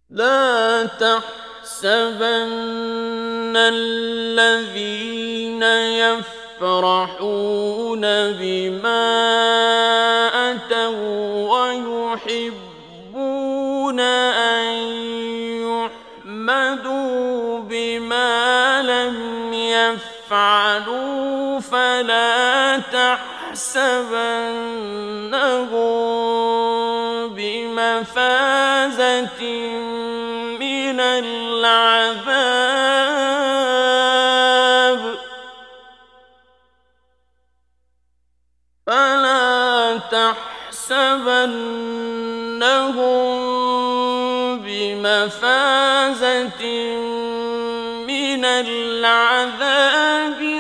لا تحسبن الذين يفرحون بما أتوا ويحبون أن يحمدوا بما لم يفعلوا فلا تحسبنهم بمفازة من العذاب فلا تحسبنهم بمفازة من العذاب